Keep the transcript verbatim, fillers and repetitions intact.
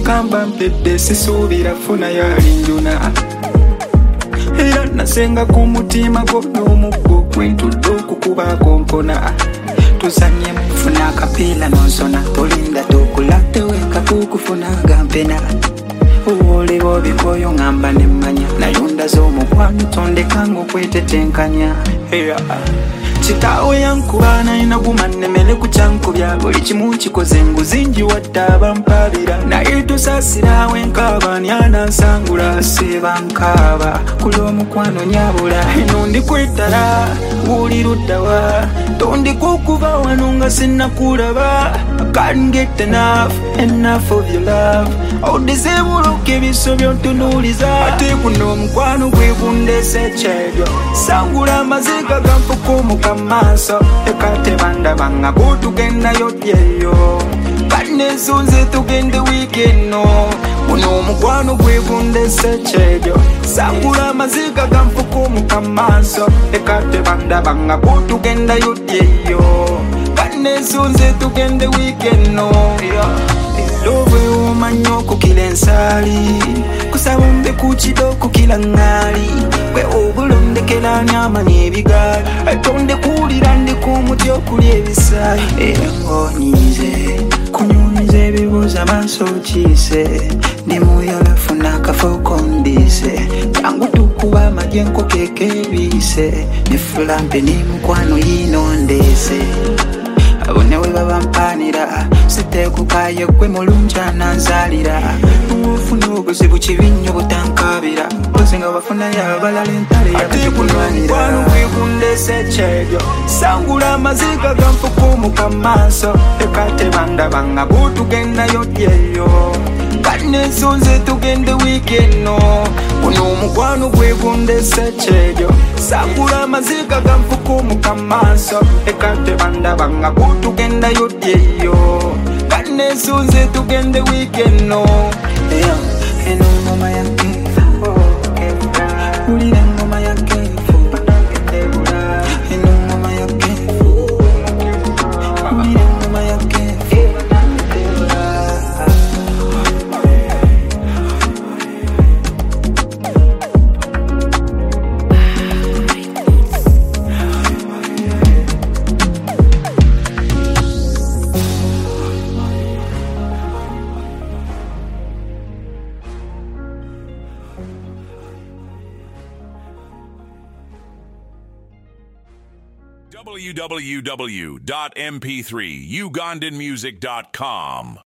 kamba mpedde sisuubira funa yalinjuna era nasenga ku mutima gwo n'omuggo gwentudde okukubaako mpona tuzanye mufuna akapiira nonsona tolinda tokulate weka kukufuna gampena owooleba bikoyo ngamba nemmanya nayonda z'omukwano tondekanga okwetetenkanya kitaawe yankuba nalina gumannemere ku kyankubya buli kimu nkikoze nguzi njiwadde abampaabira naye tusaasiraawo enkaaba nyanansangula seeba nkaaba kuli omukwano nyabula eno ndikwetala wuli luddawa tondikukuba wano nga sinnakulaba I can't get enough, enough of your love odizebuluka ebiso byontunuuliza ate kuno omukwano gwe gundese ekyebyo sangula amaziga ganfukuumuka maaso ekatebandabanga bwotugendayo dyeyo kanesunze tugende wiikeno guno omukwano gwe gundese ekyebyo sangula amaziga ganfukuumuka maaso ekatebandabanga bwotugendayo dyeyo kanesunze tugende wiikeno love womanyi okukila ensaali kusaba mbe kukido okukila ŋŋaali gwe obulondekera nyamanyi ebigaali tondekuwulira ndi ku muti okulya ebisaayi era ng'onyiize kunyumiza ebibuuzo amaaso okiise ndi muyola funa akafo kondiise jangu tukuba amagye nkokeeka ebiise ne fulampe ne mukwano yinondeese abonewe babampanira sitekukaye gwe mulungi ananzalira ofuna obuzibu kibinnyo butankabira ozinga bafunayo abalala entale yatekulwanira kwegundesa ekyebyo sangula amaziga ganfukuumuka maaso ekatebandabanga bwotugendayo dyeyo kanesunze tugende wiikeno guno omukwano gwegundesa ekyebyo sangula amaziga ganfukuumuka maaso ekatebandabanga bwotugendayo dyeyo kanesunze tugende wiikeno eno ngoma yange ulira ngoma yange eno ngoma yange ulira ngoma yange w w w dot m p three ugandan music dot com